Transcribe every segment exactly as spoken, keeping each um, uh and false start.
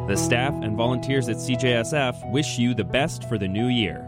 The staff and volunteers at C J S F wish you the best for the new year.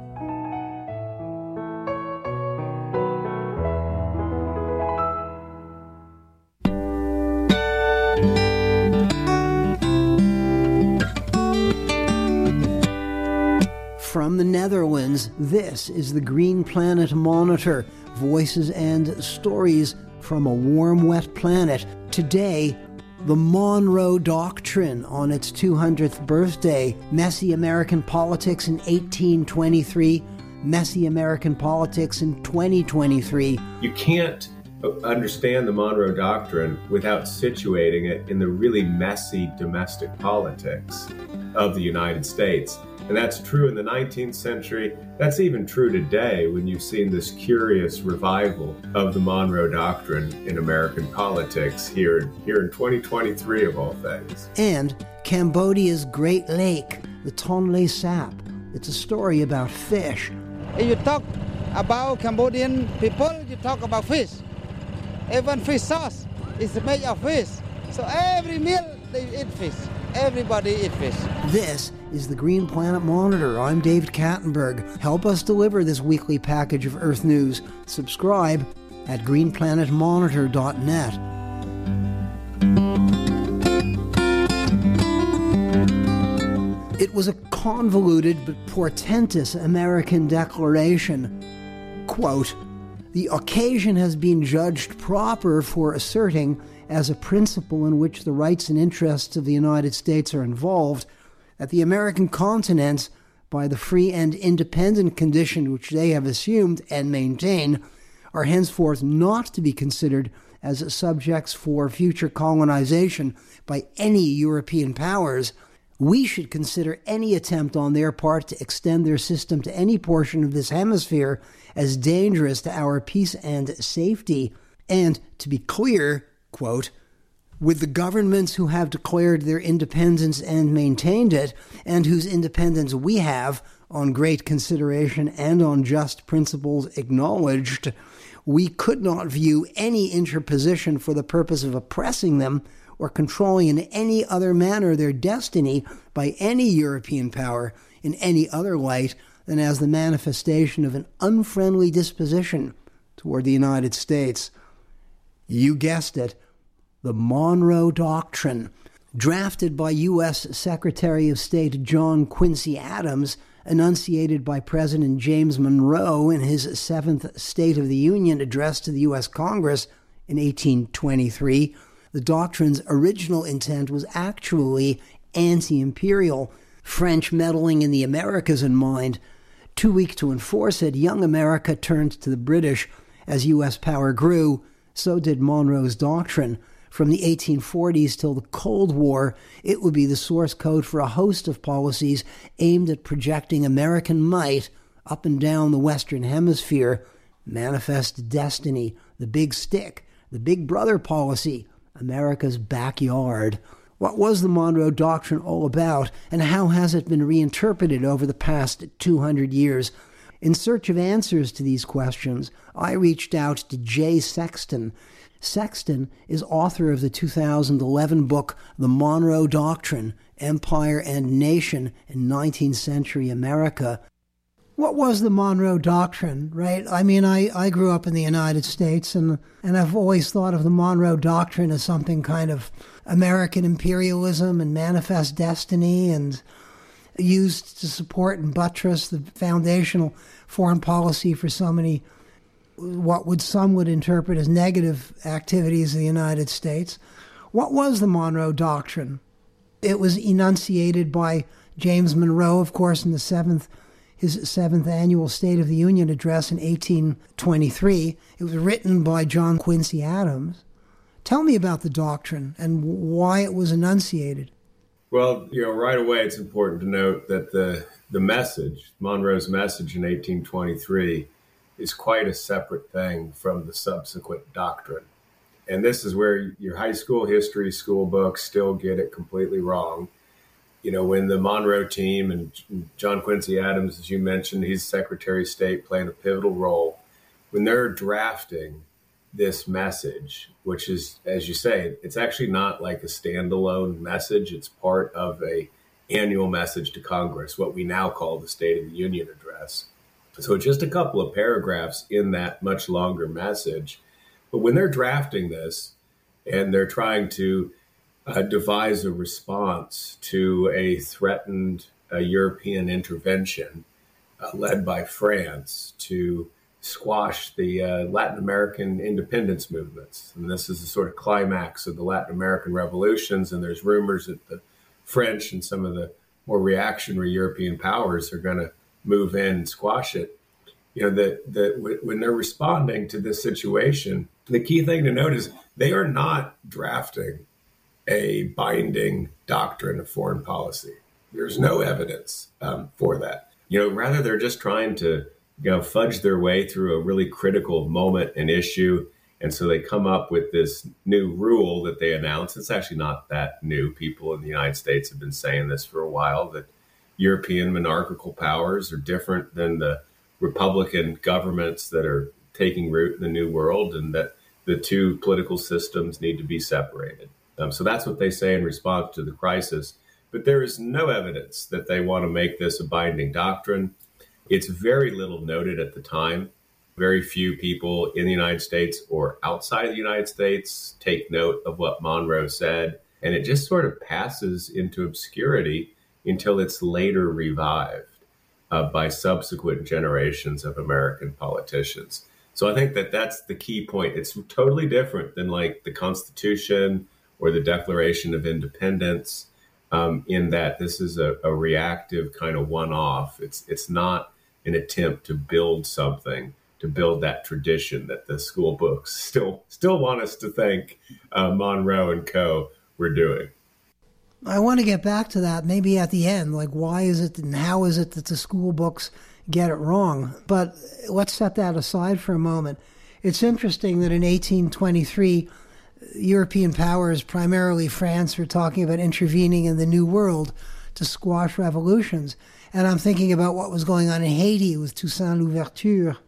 From the Netherlands, this is the Green Planet Monitor, voices and stories from a warm, wet planet. Today, the Monroe Doctrine on its two hundredth birthday, messy American politics in eighteen twenty-three, messy American politics in twenty twenty-three. You can't understand the Monroe Doctrine without situating it in the really messy domestic politics of the United States. And that's true in the nineteenth century. That's even true today when you've seen this curious revival of the Monroe Doctrine in American politics here, here in twenty twenty-three of all things. And Cambodia's Great Lake, the Tonle Sap. It's a story about fish. If you talk about Cambodian people, you talk about fish. Even fish sauce is made of fish. So every meal they eat fish. Everybody eat fish. This is the Green Planet Monitor. I'm David Kattenberg. Help us deliver this weekly package of Earth news. Subscribe at green planet monitor dot net. It was a convoluted but portentous American declaration. Quote, "The occasion has been judged proper for asserting, as a principle in which the rights and interests of the United States are involved, that the American continents, by the free and independent condition which they have assumed and maintain, are henceforth not to be considered as subjects for future colonization by any European powers. We should consider any attempt on their part to extend their system to any portion of this hemisphere as dangerous to our peace and safety, and, to be clear, quote, with the governments who have declared their independence and maintained it, and whose independence we have, on great consideration and on just principles, acknowledged, we could not view any interposition for the purpose of oppressing them or controlling in any other manner their destiny by any European power in any other light than as the manifestation of an unfriendly disposition toward the United States." You guessed it. The Monroe Doctrine, drafted by U S Secretary of State John Quincy Adams, enunciated by President James Monroe in his seventh State of the Union address to the U S Congress in eighteen twenty-three, the doctrine's original intent was actually anti-imperial, French meddling in the Americas in mind. Too weak to enforce it, young America turned to the British. As U S power grew, so did Monroe's Doctrine. From the eighteen forties till the Cold War, it would be the source code for a host of policies aimed at projecting American might up and down the Western Hemisphere. Manifest Destiny, the Big Stick, the Big Brother policy, America's backyard. What was the Monroe Doctrine all about, and how has it been reinterpreted over the past two hundred years? In search of answers to these questions, I reached out to Jay Sexton. Sexton is author of the two thousand eleven book, The Monroe Doctrine, Empire and Nation in nineteenth century America. What was the Monroe Doctrine, right? I mean, I, I grew up in the United States, and, and I've always thought of the Monroe Doctrine as something kind of American imperialism and manifest destiny, and used to support and buttress the foundational foreign policy for so many, what would some would interpret as negative activities of the United States. What was the Monroe Doctrine? It was enunciated by James Monroe, of course, in the seventh, his seventh annual State of the Union address in eighteen twenty-three. It was written by John Quincy Adams. Tell me about the doctrine and why it was enunciated. Well, you know, right away, it's important to note that the the message, Monroe's message in eighteen twenty-three, is quite a separate thing from the subsequent doctrine. And this is where your high school history school books still get it completely wrong. You know, when the Monroe team and John Quincy Adams, as you mentioned, he's Secretary of State playing a pivotal role. When they're drafting this message, which is, as you say, it's actually not like a standalone message. It's part of a annual message to Congress, what we now call the State of the Union address. So just a couple of paragraphs in that much longer message. But when they're drafting this and they're trying to uh, devise a response to a threatened uh, European intervention uh, led by France to squash the uh, Latin American independence movements. And this is the sort of climax of the Latin American revolutions. And there's rumors that the French and some of the more reactionary European powers are going to move in and squash it. You know, that that when they're responding to this situation, the key thing to note is they are not drafting a binding doctrine of foreign policy. There's no evidence um, for that. You know, rather they're just trying to, you know, fudge their way through a really critical moment and issue. And so they come up with this new rule that they announce. It's actually not that new. People in the United States have been saying this for a while, that European monarchical powers are different than the Republican governments that are taking root in the New World, and that the two political systems need to be separated. Um, so that's what they say in response to the crisis. But there is no evidence that they want to make this a binding doctrine. It's very little noted at the time. Very few people in the United States or outside the United States take note of what Monroe said. And it just sort of passes into obscurity until it's later revived uh, by subsequent generations of American politicians. So I think that that's the key point. It's totally different than like the Constitution or the Declaration of Independence, um, in that this is a, a reactive kind of one-off. It's it's not an attempt to build something, to build that tradition that the school books still still want us to think uh, Monroe and co. were doing. I want to get back to that maybe at the end, like why is it and how is it that the school books get it wrong? But let's set that aside for a moment. It's interesting that in eighteen twenty-three, European powers, primarily France, were talking about intervening in the New World to squash revolutions. And I'm thinking about what was going on in Haiti with Toussaint Louverture.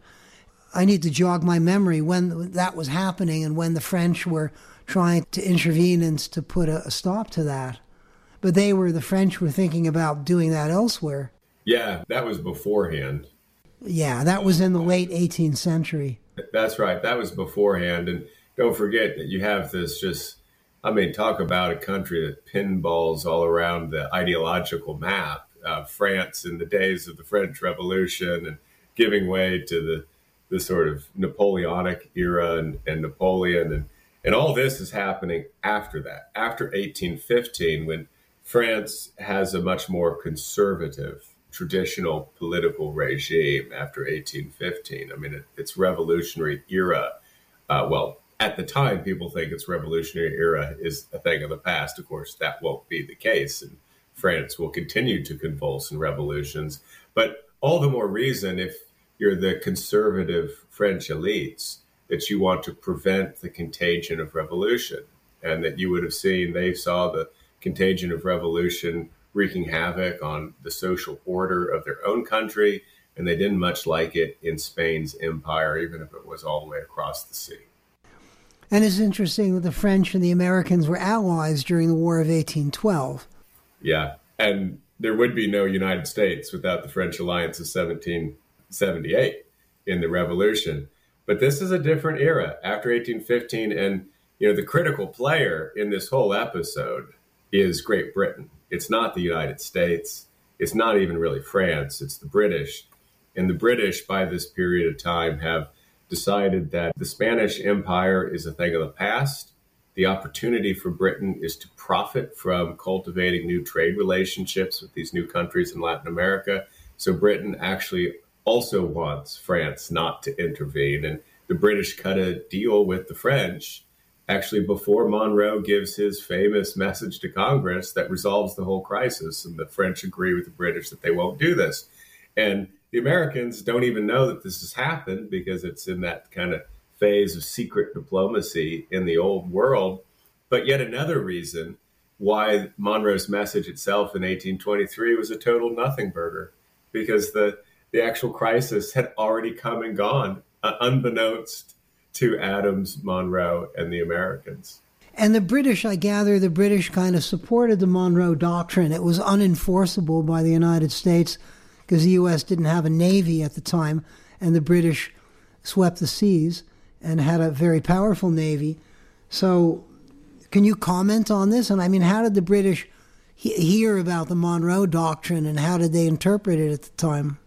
I need to jog my memory when that was happening and when the French were trying to intervene and to put a, a stop to that. But they were, the French were thinking about doing that elsewhere. Yeah, that was beforehand. Yeah, that was in the late eighteenth century. That's right. That was beforehand. And don't forget that you have this just, I mean, talk about a country that pinballs all around the ideological map. Uh, France in the days of the French Revolution and giving way to the, the sort of Napoleonic era and, and Napoleon. And, and all this is happening after that, after eighteen fifteen, when France has a much more conservative, traditional political regime after eighteen fifteen. I mean, it, it's revolutionary era. Uh, well, at the time, people think it's revolutionary era is a thing of the past. Of course, that won't be the case. And France will continue to convulse in revolutions. But all the more reason, if you're the conservative French elites, that you want to prevent the contagion of revolution. And that you would have seen, they saw the contagion of revolution wreaking havoc on the social order of their own country. And they didn't much like it in Spain's empire, even if it was all the way across the sea. And it's interesting that the French and the Americans were allies during the War of eighteen twelve. Yeah, and there would be no United States without the French alliance of seventeen seventy-eight in the Revolution. But this is a different era after eighteen fifteen, and you know the critical player in this whole episode is Great Britain. It's not the United States. It's not even really France. It's the British. And the British, by this period of time, have decided that the Spanish Empire is a thing of the past. The opportunity for Britain is to profit from cultivating new trade relationships with these new countries in Latin America. So Britain actually also wants France not to intervene. And the British cut a deal with the French actually before Monroe gives his famous message to Congress that resolves the whole crisis. And the French agree with the British that they won't do this. And the Americans don't even know that this has happened because it's in that kind of phase of secret diplomacy in the old world. But yet another reason why Monroe's message itself in eighteen twenty-three was a total nothing burger, because the, the actual crisis had already come and gone, uh, unbeknownst to Adams, Monroe, and the Americans. And the British, I gather, the British kind of supported the Monroe Doctrine. It was unenforceable by the United States because the U S didn't have a navy at the time, and the British swept the seas and had a very powerful navy. So can you comment on this? And I mean, how did the British he- hear about the Monroe Doctrine, and how did they interpret it at the time?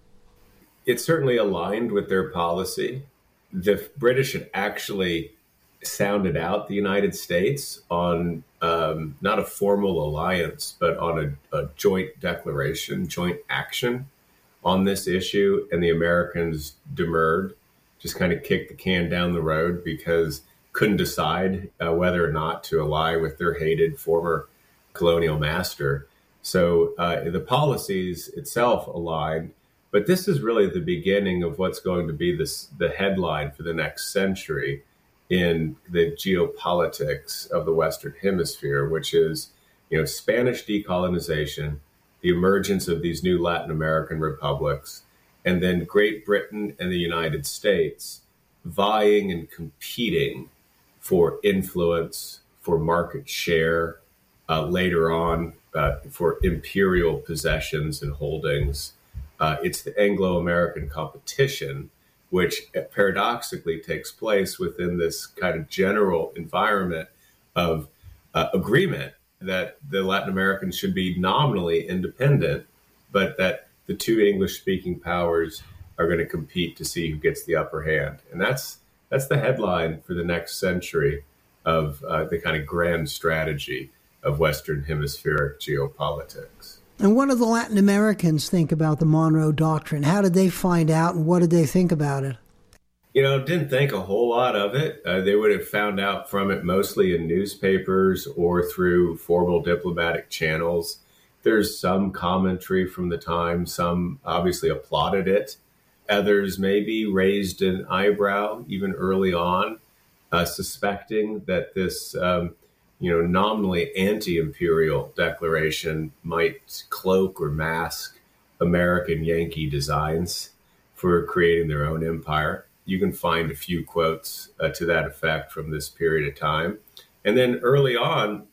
It certainly aligned with their policy. The British had actually sounded out the United States on um, not a formal alliance, but on a, a joint declaration, joint action on this issue. And the Americans demurred, just kind of kicked the can down the road because couldn't decide uh, whether or not to ally with their hated former colonial master. So uh, the policies itself aligned. But this is really the beginning of what's going to be this, the headline for the next century in the geopolitics of the Western Hemisphere, which is, you know, Spanish decolonization, the emergence of these new Latin American republics, and then Great Britain and the United States vying and competing for influence, for market share, uh, later on uh, for imperial possessions and holdings. Uh, it's the Anglo-American competition, which paradoxically takes place within this kind of general environment of uh, agreement that the Latin Americans should be nominally independent, but that the two English-speaking powers are going to compete to see who gets the upper hand. And that's that's the headline for the next century of uh, the kind of grand strategy of Western Hemispheric geopolitics. And what do the Latin Americans think about the Monroe Doctrine? How did they find out, and what did they think about it? You know, didn't think a whole lot of it. Uh, they would have found out from it mostly in newspapers or through formal diplomatic channels. There's some commentary from the time. Some obviously applauded it. Others maybe raised an eyebrow even early on, uh, suspecting that this um, you know, nominally anti-imperial declaration might cloak or mask American Yankee designs for creating their own empire. You can find a few quotes uh, to that effect from this period of time. And then early on,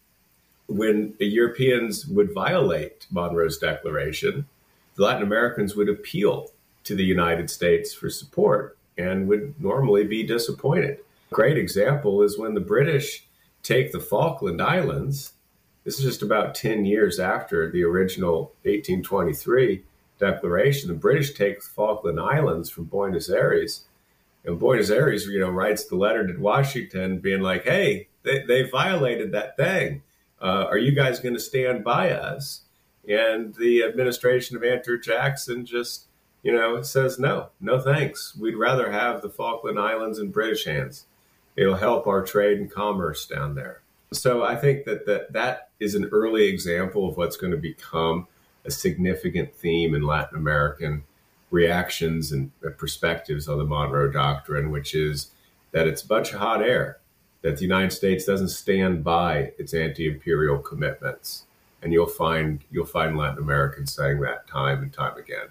when the Europeans would violate Monroe's declaration, the Latin Americans would appeal to the United States for support and would normally be disappointed. A great example is when the British take the Falkland Islands. This is just about ten years after the original eighteen twenty-three declaration. The British take the Falkland Islands from Buenos Aires, and Buenos Aires, you know, writes the letter to Washington being like, hey, they, they violated that thing. Uh, are you guys going to stand by us? And the administration of Andrew Jackson just, you know, says, no, no thanks. We'd rather have the Falkland Islands in British hands. It'll help our trade and commerce down there. So I think that that, that is an early example of what's going to become a significant theme in Latin American reactions and perspectives on the Monroe Doctrine, which is that it's a bunch of hot air, that the United States doesn't stand by its anti-imperial commitments. And you'll find you'll find Latin Americans saying that time and time again.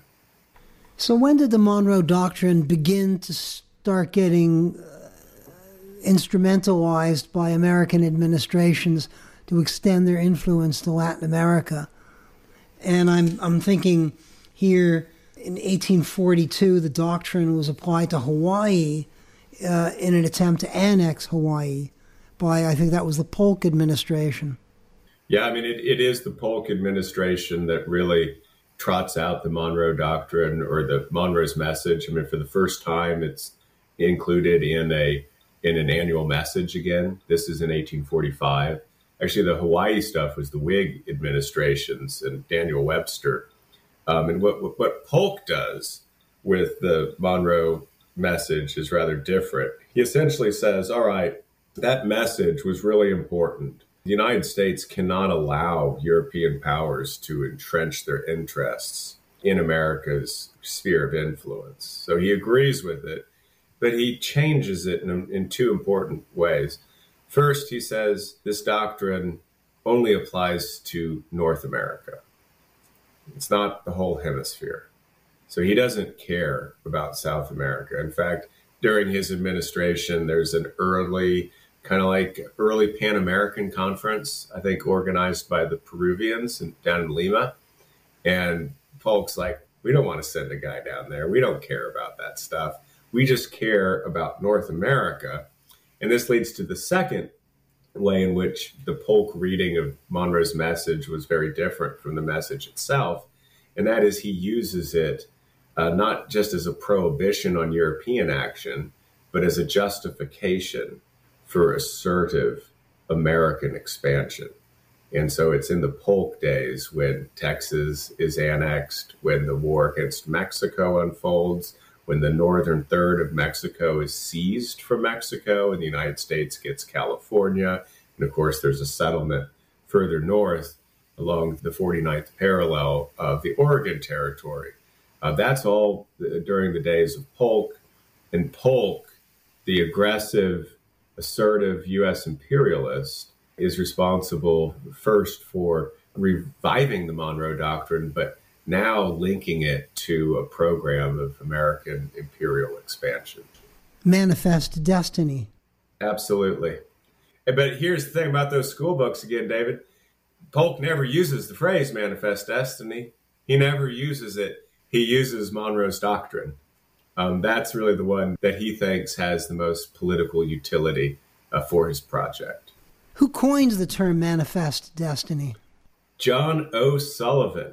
So when did the Monroe Doctrine begin to start getting instrumentalized by American administrations to extend their influence to Latin America? And I'm I'm thinking here in eighteen forty-two, the doctrine was applied to Hawaii uh, in an attempt to annex Hawaii by, I think that was the Polk administration. Yeah, I mean, it, it is the Polk administration that really trots out the Monroe Doctrine or the Monroe's message. I mean, for the first time, it's included in a in an annual message again. This is in eighteen forty-five. Actually, the Hawaii stuff was the Whig administrations and Daniel Webster. Um, and what, what Polk does with the Monroe message is rather different. He essentially says, all right, that message was really important. The United States cannot allow European powers to entrench their interests in America's sphere of influence. So he agrees with it, but he changes it in, in two important ways. First, he says this doctrine only applies to North America. It's not the whole hemisphere. So he doesn't care about South America. In fact, during his administration, there's an early kind of like early Pan American Conference, I think organized by the Peruvians in, down in Lima. And Polk's like, we don't want to send a guy down there. We don't care about that stuff. We just care about North America. And this leads to the second way in which the Polk reading of Monroe's message was very different from the message itself. And that is he uses it uh, not just as a prohibition on European action, but as a justification for assertive American expansion. And so it's in the Polk days when Texas is annexed, when the war against Mexico unfolds, when the northern third of Mexico is seized from Mexico and the United States gets California. And of course, there's a settlement further north along the forty-ninth parallel of the Oregon Territory. Uh, that's all during the days of Polk. And Polk, the aggressive, assertive U S imperialist, is responsible first for reviving the Monroe Doctrine, but now linking it to a program of American imperial expansion. Manifest Destiny. Absolutely. But here's the thing about those school books again, David. Polk never uses the phrase Manifest Destiny. He never uses it. He uses Monroe's Doctrine. Um, that's really the one that he thinks has the most political utility uh, for his project. Who coined the term Manifest Destiny? John O'Sullivan.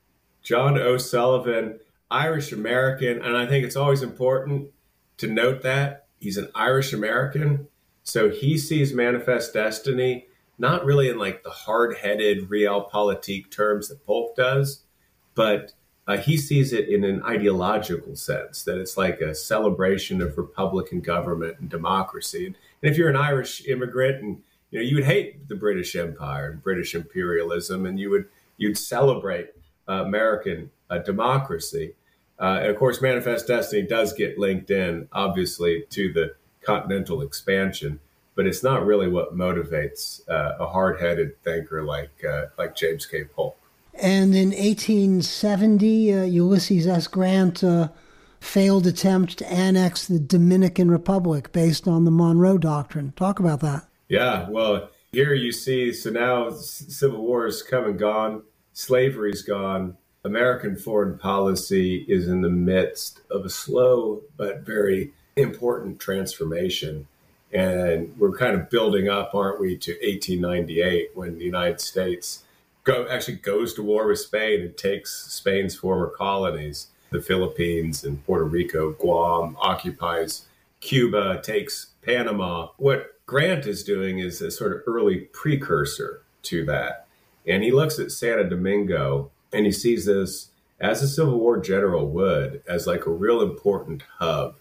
John O'Sullivan, Irish American, and I think it's always important to note that he's an Irish American. So he sees Manifest Destiny not really in like the hard-headed realpolitik terms that Polk does, but uh, he sees it in an ideological sense, that it's like a celebration of Republican government and democracy. And if you're an Irish immigrant and you know, you would hate the British Empire and British imperialism, and you would you'd celebrate uh, American uh, democracy. Uh, and of course, Manifest Destiny does get linked in, obviously, to the continental expansion, but it's not really what motivates uh, a hard-headed thinker like uh, like James K. Polk. And in eighteen seventy, uh, Ulysses S. Grant uh, failed attempt to annex the Dominican Republic based on the Monroe Doctrine. Talk about that. Yeah, well, here you see, so now Civil War is come and gone, slavery's gone, American foreign policy is in the midst of a slow but very important transformation. And we're kind of building up, aren't we, to eighteen ninety-eight when the United States go, actually goes to war with Spain and takes Spain's former colonies, the Philippines and Puerto Rico, Guam, occupies Cuba, takes Panama. What Grant is doing is a sort of early precursor to that. And he looks at Santo Domingo and he sees this, as a Civil War general would, as like a real important hub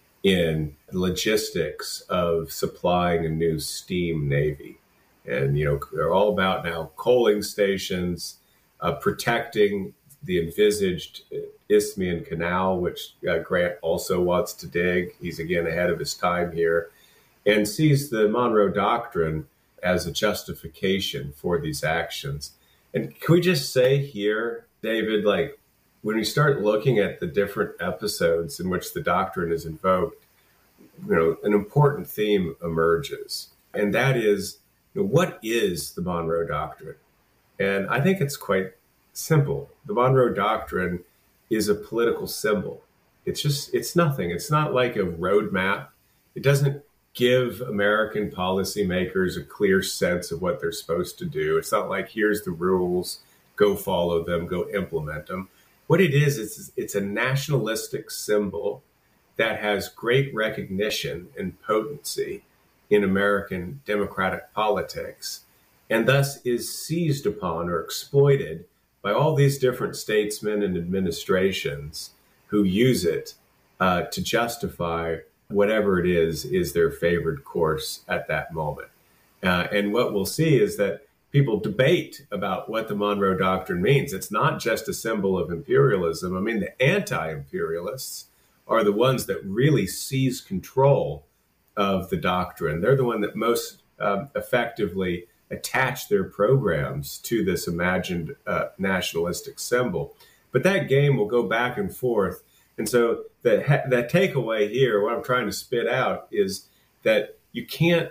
in logistics of supplying a new steam navy. And, you know, they're all about now coaling stations, uh, protecting the envisaged Isthmian Canal, which uh, Grant also wants to dig. He's again ahead of his time here, and sees the Monroe Doctrine as a justification for these actions. And can we just say here, David, like when we start looking at the different episodes in which the doctrine is invoked, you know, an important theme emerges. And that is, you know, what is the Monroe Doctrine? And I think it's quite simple. The Monroe Doctrine is a political symbol. It's just, it's nothing. It's not like a roadmap. It doesn't give American policymakers a clear sense of what they're supposed to do. It's not like, here's the rules, go follow them, go implement them. What it is, it's, it's a nationalistic symbol that has great recognition and potency in American democratic politics, and thus is seized upon or exploited by all these different statesmen and administrations who use it uh, to justify whatever it is is their favored course at that moment. Uh, and what we'll see is that people debate about what the Monroe Doctrine means. It's not just a symbol of imperialism. I mean, the anti-imperialists are the ones that really seize control of the doctrine. They're the one that most um, effectively attach their programs to this imagined uh, nationalistic symbol. But that game will go back and forth. And so the, the takeaway here, what I'm trying to spit out, is that you can't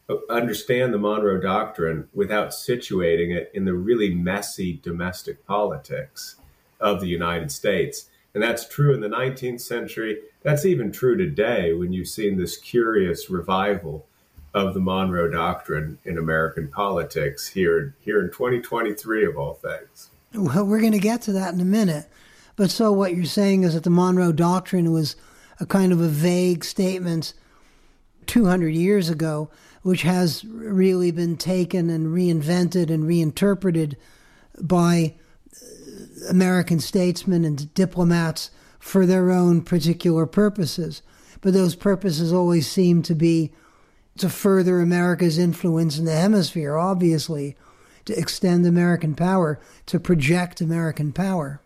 understand the Monroe Doctrine without situating it in the really messy domestic politics of the United States. And that's true in the nineteenth century. That's even true today when you've seen this curious revival of the Monroe Doctrine in American politics here, here in twenty twenty-three, of all things. Well, we're going to get to that in a minute. But so what you're saying is that the Monroe Doctrine was a kind of a vague statement two hundred years ago, which has really been taken and reinvented and reinterpreted by American statesmen and diplomats for their own particular purposes. But those purposes always seem to be to further America's influence in the hemisphere, obviously, to extend American power, to project American power.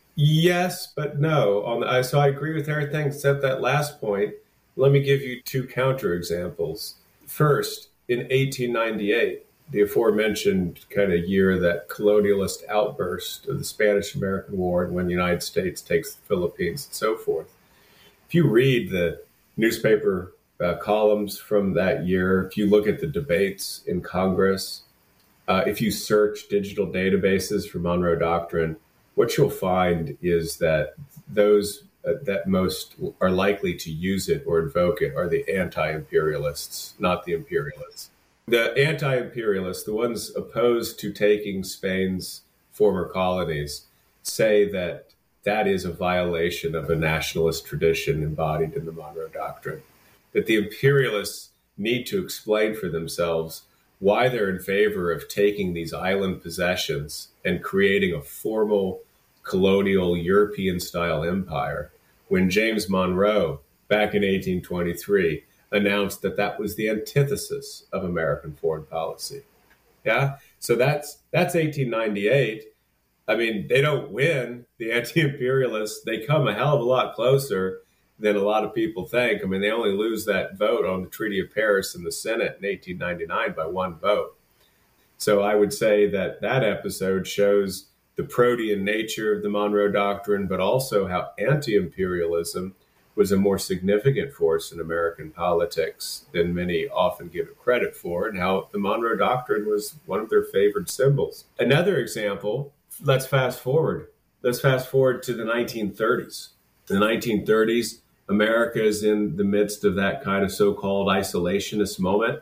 Yes, but no. On the, so I agree with everything except that last point. Let me give you two counterexamples. First, in eighteen ninety-eight, the aforementioned kind of year that colonialist outburst of the Spanish-American War and when the United States takes the Philippines and so forth. If you read the newspaper uh, columns from that year, if you look at the debates in Congress, uh, if you search digital databases for Monroe Doctrine, what you'll find is that those uh, that most are likely to use it or invoke it are the anti-imperialists, not the imperialists. The anti-imperialists, the ones opposed to taking Spain's former colonies, say that that is a violation of a nationalist tradition embodied in the Monroe Doctrine, that the imperialists need to explain for themselves why they're in favor of taking these island possessions and creating a formal colonial European-style empire when James Monroe, back in eighteen twenty-three, announced that that was the antithesis of American foreign policy. Yeah, so that's that's eighteen ninety-eight. I mean, they don't win, the anti-imperialists. They come a hell of a lot closer than a lot of people think. I mean, they only lose that vote on the Treaty of Paris in the Senate in eighteen ninety-nine by one vote. So I would say that that episode shows the protean nature of the Monroe Doctrine, but also how anti-imperialism was a more significant force in American politics than many often give it credit for, and how the Monroe Doctrine was one of their favored symbols. Another example, let's fast forward. Let's fast forward to the nineteen thirties. In the nineteen thirties, America is in the midst of that kind of so-called isolationist moment,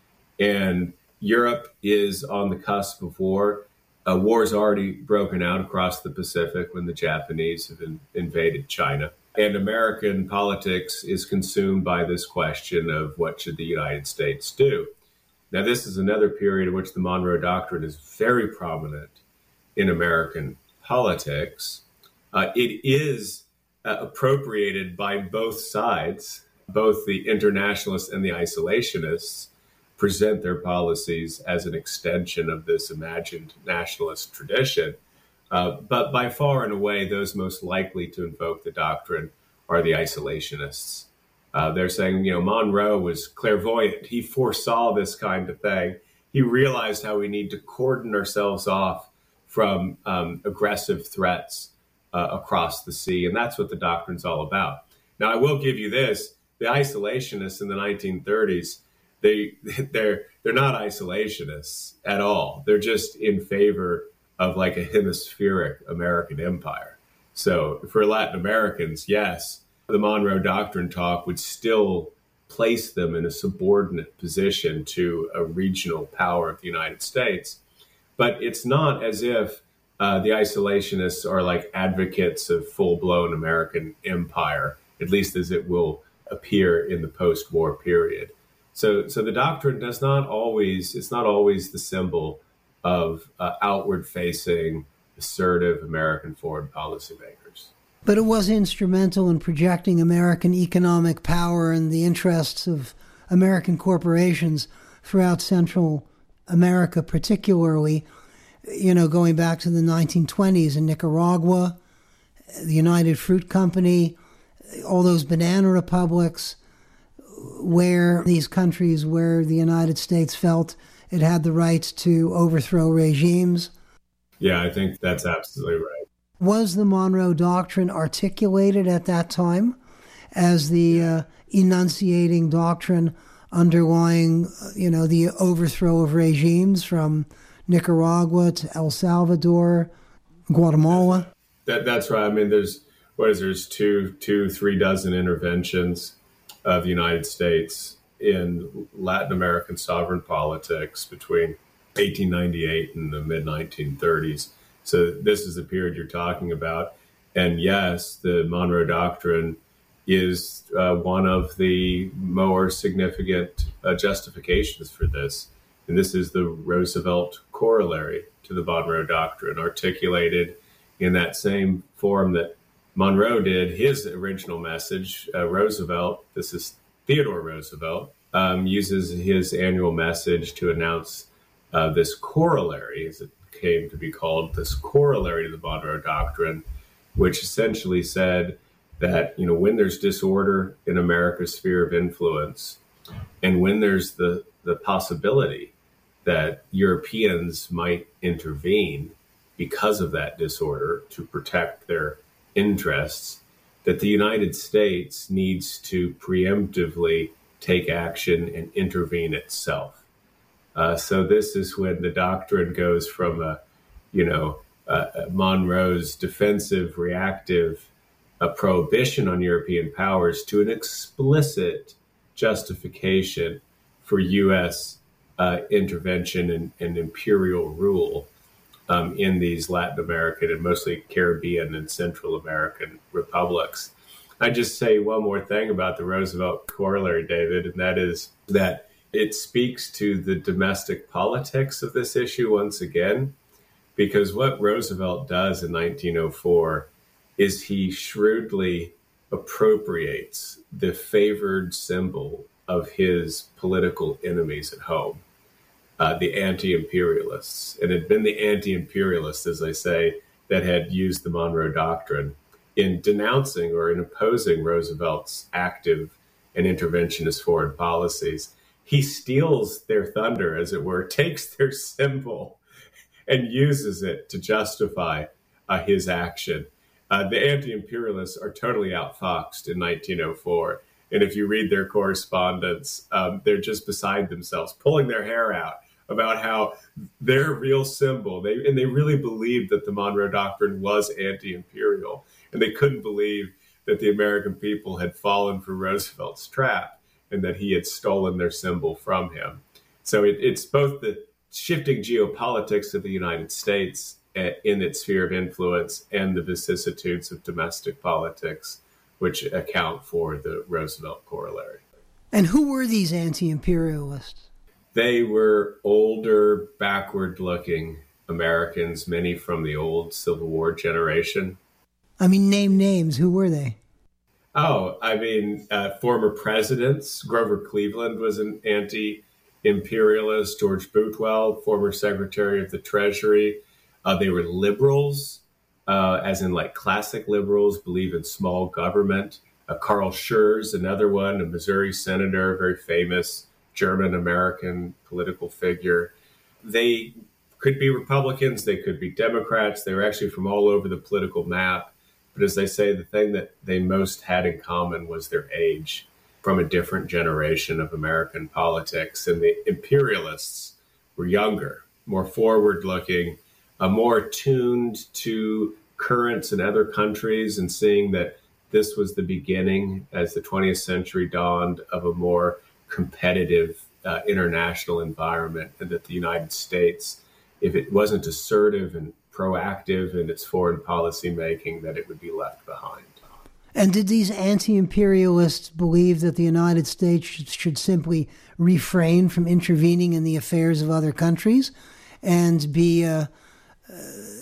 and Europe is on the cusp of war. A war has already broken out across the Pacific when the Japanese have in, invaded China. And American politics is consumed by this question of what should the United States do? Now, this is another period in which the Monroe Doctrine is very prominent in American politics. Uh, it is uh, appropriated by both sides. Both the internationalists and the isolationists present their policies as an extension of this imagined nationalist tradition. Uh, but by far and away, those most likely to invoke the doctrine are the isolationists. Uh, they're saying, you know, Monroe was clairvoyant. He foresaw this kind of thing. He realized how we need to cordon ourselves off from um, aggressive threats uh, across the sea. And that's what the doctrine's all about. Now, I will give you this. The isolationists in the nineteen thirties, they, they're, they're not isolationists at all. They're just in favor of like a hemispheric American empire. So for Latin Americans, yes, the Monroe Doctrine talk would still place them in a subordinate position to a regional power of the United States. But it's not as if uh, the isolationists are like advocates of full-blown American empire, at least as it will appear in the post-war period. So, so the doctrine does not always, it's not always the symbol of uh, outward-facing, assertive American foreign policymakers. But it was instrumental in projecting American economic power and the interests of American corporations throughout Central America, particularly, you know, going back to the nineteen twenties in Nicaragua, the United Fruit Company, all those banana republics, where these countries where the United States felt it had the right to overthrow regimes. Yeah, I think that's absolutely right. Was the Monroe Doctrine articulated at that time as the uh, enunciating doctrine underlying, you know, the overthrow of regimes from Nicaragua to El Salvador, Guatemala. That, that's right. I mean, there's, what is there's two, two, three dozen interventions of the United States in Latin American sovereign politics between eighteen ninety-eight and the mid nineteen thirties. So this is the period you're talking about. And yes, the Monroe Doctrine is uh, one of the more significant uh, justifications for this. And this is the Roosevelt corollary to the Monroe Doctrine, articulated in that same form that Monroe did his original message. uh, Roosevelt, this is Theodore Roosevelt, um, uses his annual message to announce uh, this corollary, as it came to be called, this corollary to the Monroe Doctrine, which essentially said that, you know, when there's disorder in America's sphere of influence, and when there's the, the possibility that Europeans might intervene because of that disorder to protect their interests, that the United States needs to preemptively take action and intervene itself. Uh, so this is when the doctrine goes from a, you know, uh, Monroe's defensive, reactive uh, prohibition on European powers to an explicit justification for U S uh, intervention and, and imperial rule Um, in these Latin American and mostly Caribbean and Central American republics. I just say one more thing about the Roosevelt corollary, David, and that is that it speaks to the domestic politics of this issue once again, because what Roosevelt does in nineteen oh four is he shrewdly appropriates the favored symbol of his political enemies at home. Uh, the anti-imperialists. And it had been the anti-imperialists, as I say, that had used the Monroe Doctrine in denouncing or in opposing Roosevelt's active and interventionist foreign policies. He steals their thunder, as it were, takes their symbol and uses it to justify uh, his action. Uh, the anti-imperialists are totally outfoxed in nineteen oh four. And if you read their correspondence, um, they're just beside themselves, pulling their hair out about how their real symbol, they and they really believed that the Monroe Doctrine was anti-imperial, and they couldn't believe that the American people had fallen for Roosevelt's trap and that he had stolen their symbol from him. So it, it's both the shifting geopolitics of the United States in its sphere of influence and the vicissitudes of domestic politics, which account for the Roosevelt corollary. And who were these anti-imperialists? They were older, backward-looking Americans, many from the old Civil War generation. I mean, name names. Who were they? Oh, I mean, uh, former presidents. Grover Cleveland was an anti-imperialist. George Boutwell, former Secretary of the Treasury. Uh, they were liberals, uh, as in like classic liberals, believe in small government. Uh, Carl Schurz, another one, a Missouri senator, very famous German-American political figure. They could be Republicans, they could be Democrats. They were actually from all over the political map. But as they say, the thing that they most had in common was their age, from a different generation of American politics. And the imperialists were younger, more forward-looking, uh, more attuned to currents in other countries, and seeing that this was the beginning, as the twentieth century dawned, of a more competitive uh, international environment, and that the United States, if it wasn't assertive and proactive in its foreign policy making, that it would be left behind. And did these anti-imperialists believe that the United States should, should simply refrain from intervening in the affairs of other countries and be uh, uh,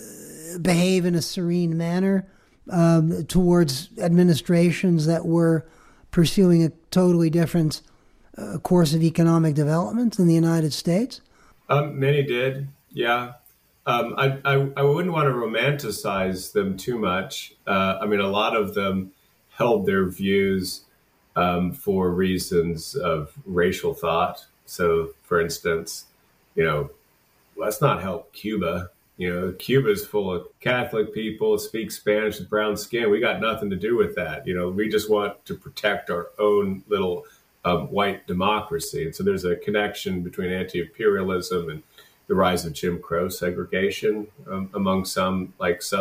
behave in a serene manner um, towards administrations that were pursuing a totally different uh, course of economic development in the United States? Um, many did, yeah. Um, I, I, I wouldn't want to romanticize them too much. Uh, I mean, a lot of them held their views um, for reasons of racial thought. So, for instance, you know, let's not help Cuba. You know, Cuba is full of Catholic people, speak Spanish with brown skin. We got nothing to do with that. You know, we just want to protect our own little um, white democracy. And so there's a connection between anti-imperialism and the rise of Jim Crow segregation um, among some like Southern